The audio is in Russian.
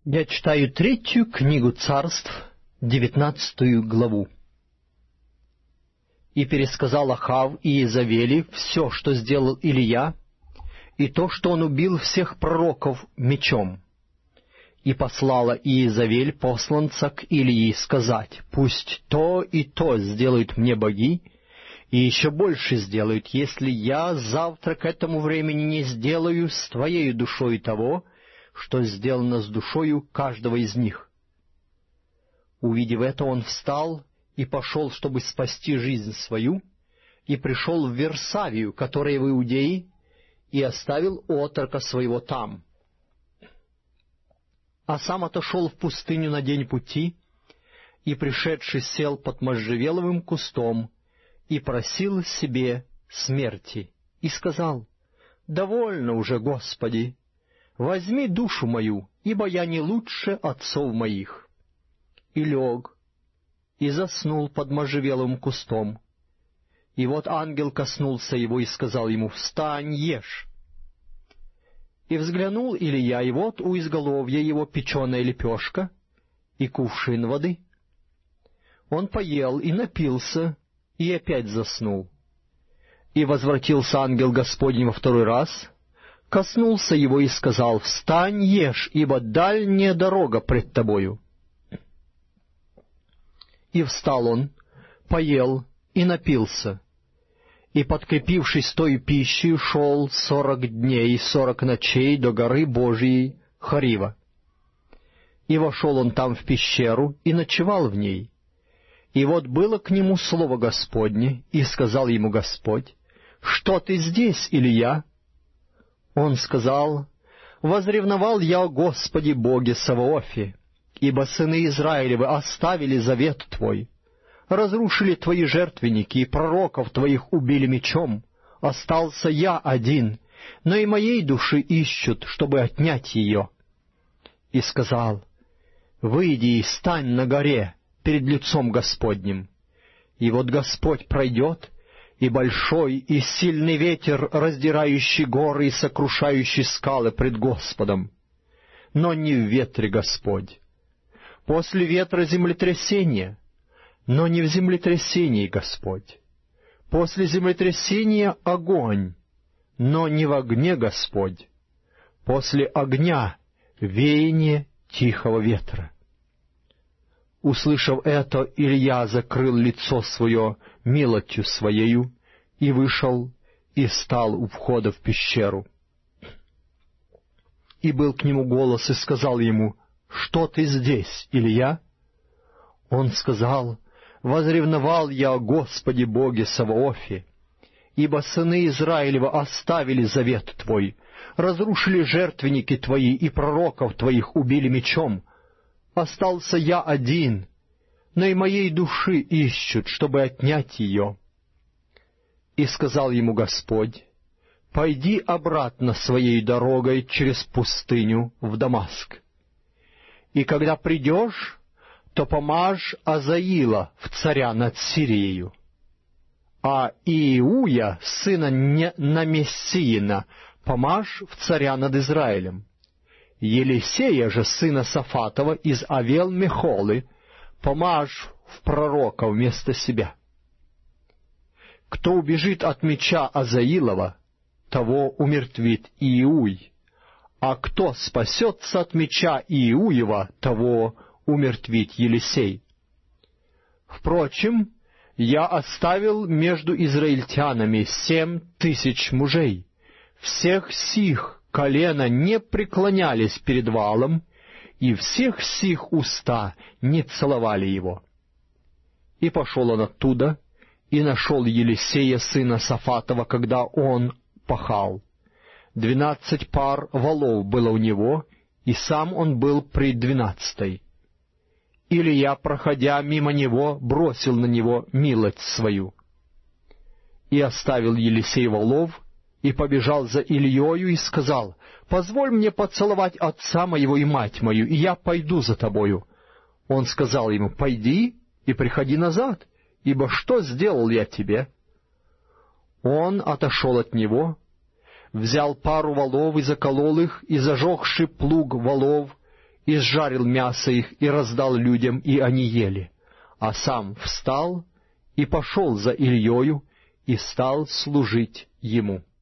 Я читаю 3 книгу Царств, 19 главу. «И пересказал Ахав и Иезавели все, что сделал Илия, и то, что он убил всех пророков мечом. И послала Иезавель посланца к Илии сказать: пусть то и то сделают мне боги, и еще больше сделают, если я завтра к этому времени не сделаю с твоею душой того, что сделано с душою каждого из них». Увидев это, он встал и пошел, чтобы спасти жизнь свою, и пришел в Версавию, которая в Иудее, и оставил отрока своего там. А сам отошел в пустыню на день пути, и, пришедший, сел под можжевеловым кустом, и просил себе смерти, и сказал: «Довольно уже, Господи, возьми душу мою, ибо я не лучше отцов моих». И лег, и заснул под можжевеловым кустом. И вот ангел коснулся его и сказал ему: «Встань, ешь». И взглянул Илия, и вот у изголовья его печеная лепешка и кувшин воды. Он поел и напился, и опять заснул. И возвратился ангел Господень во второй раз, коснулся его и сказал: «Встань, ешь, ибо дальняя дорога пред тобою». И встал он, поел и напился, и, подкрепившись той пищей, шел 40 дней и 40 ночей до горы Божией Хорива. И вошел он там в пещеру и ночевал в ней. И вот было к нему слово Господне, и сказал ему Господь: «Что ты здесь, Илия?» Он сказал: «Возревновал я о Господе Боге Саваофе, ибо сыны Израилевы оставили завет Твой, разрушили Твои жертвенники, и пророков Твоих убили мечом. Остался я один, но и моей души ищут, чтобы отнять ее». И сказал: «Выйди и стань на горе перед лицом Господним». И вот Господь пройдет, и большой и сильный ветер, раздирающий горы и сокрушающий скалы пред Господом. Но не в ветре Господь. После ветра землетрясение, но не в землетрясении Господь. После землетрясения огонь, но не в огне Господь. После огня веяние тихого ветра. Услышав это, Илия закрыл лицо свое милостью своею, и вышел, и стал у входа в пещеру. И был к нему голос, и сказал ему: «Что ты здесь, Илия?» Он сказал: «Возревновал я о Господе Боге Саваофе, ибо сыны Израилева оставили завет Твой, разрушили жертвенники Твои, и пророков Твоих убили мечом. Остался я один, но и моей души ищут, чтобы отнять ее». И сказал ему Господь: «Пойди обратно своей дорогой через пустыню в Дамаск. И когда придешь, то помажь Азаила в царя над Сирией, а Иуя, сына Намессиина, помажь в царя над Израилем. Елисея же, сына Сафатова, из Авел-Мехолы, помажь в пророка вместо себя. Кто убежит от меча Азаилова, того умертвит Иуй, а кто спасется от меча Иуева, того умертвит Елисей. Впрочем, я оставил между израильтянами 7000 мужей. Всех сих колена не преклонялись перед Ваалом, и всех сих уста не целовали его». И пошел он оттуда, и нашел Елисея, сына Сафатова, когда он пахал. 12 пар волов было у него, и сам он был при 12. Илия, проходя мимо него, бросил на него милость свою. И оставил Елисей волов, и побежал за Ильею, и сказал: «Позволь мне поцеловать отца моего и мать мою, и я пойду за тобою». Он сказал ему: «Пойди и приходи назад, ибо что сделал я тебе?» Он отошел от него, взял пару волов и заколол их, и, зажегши плуг волов, и сжарил мясо их, и раздал людям, и они ели. А сам встал и пошел за Ильею, и стал служить ему.